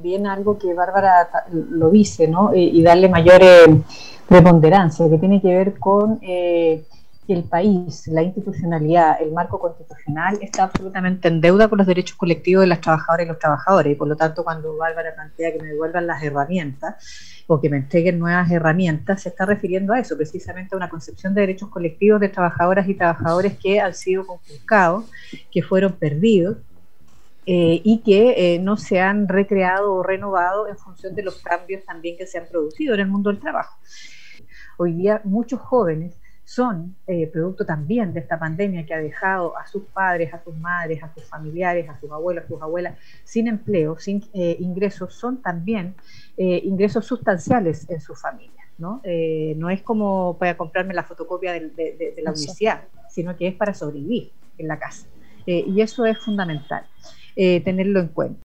también algo que Bárbara lo dice, ¿no? Y darle mayor preponderancia, que tiene que ver con que el país, la institucionalidad, el marco constitucional está absolutamente en deuda con los derechos colectivos de las trabajadoras y los trabajadores. Y por lo tanto, cuando Bárbara plantea que me devuelvan las herramientas o que me entreguen nuevas herramientas, se está refiriendo a eso, precisamente a una concepción de derechos colectivos de trabajadoras y trabajadores que han sido conculcados, que fueron perdidos, y que no se han recreado o renovado en función de los cambios también que se han producido en el mundo del trabajo. Hoy día muchos jóvenes son producto también de esta pandemia que ha dejado a sus padres, a sus madres, a sus familiares, a sus abuelos, a sus abuelas sin empleo, sin ingresos, son también ingresos sustanciales en sus familias, ¿no? No es como para comprarme la fotocopia de la universidad, sino que es para sobrevivir en la casa. Y eso es fundamental, tenerlo en cuenta.